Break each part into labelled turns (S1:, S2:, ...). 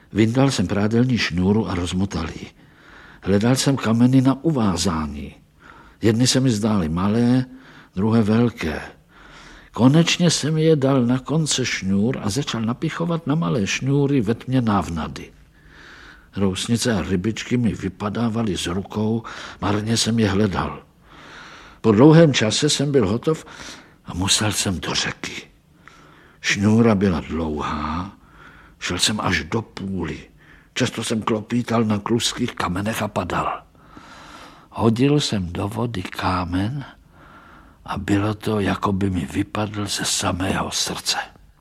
S1: Vyndal jsem prádelní šňůru a rozmotal ji. Hledal jsem kameny na uvázání. Jedny se mi zdály malé, druhé velké. Konečně jsem je dal na konce šňůr a začal napichovat na malé šňůry ve tmě návnady. Rousnice a rybičky mi vypadávaly z rukou, marně jsem je hledal. Po dlouhém čase jsem byl hotov a musel jsem do řeky. Šňůra byla dlouhá, šel jsem až do půly. Často jsem klopítal na kluských kamenech a padal. Hodil jsem do vody kámen a bylo to, jako by mi vypadl ze samého srdce.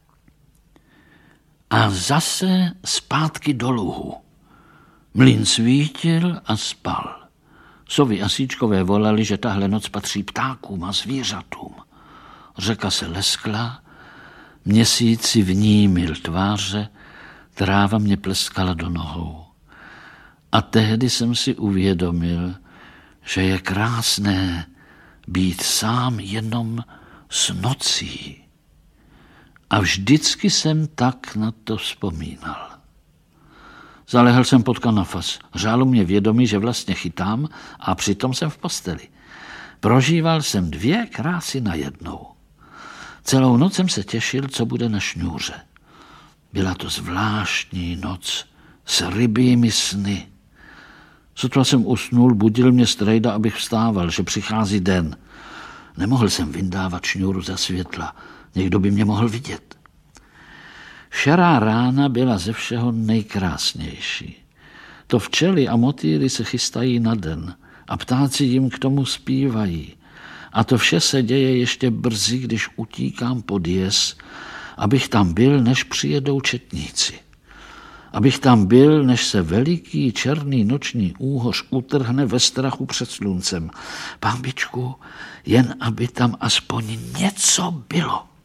S1: A zase zpátky do luhu. Mlýn svítil a spal. Sovy a síčkové volali, že tahle noc patří ptákům a zvířatům. Řeka se leskla, měsíc si v ní myl tváře, tráva mě pleskala do nohou. A tehdy jsem si uvědomil, že je krásné být sám jenom s nocí. A vždycky jsem tak na to vzpomínal. Zalehl jsem pod kanafas. Řálo mě vědomí, že vlastně chytám a přitom jsem v posteli. Prožíval jsem 2 krásy najednou. Celou noc jsem se těšil, co bude na šňůře. Byla to zvláštní noc s rybími sny. Sotva jsem usnul, budil mě strejda, abych vstával, že přichází den. Nemohl jsem vyndávat šňůru za světla. Někdo by mě mohl vidět. Šará rána byla ze všeho nejkrásnější. To včely a motýly se chystají na den a ptáci jim k tomu zpívají. A to vše se děje ještě brzy, když utíkám pod jez, abych tam byl, než přijedou četníci. Abych tam byl, než se veliký černý noční úhoř utrhne ve strachu před sluncem. Pánbičku, jen aby tam aspoň něco bylo.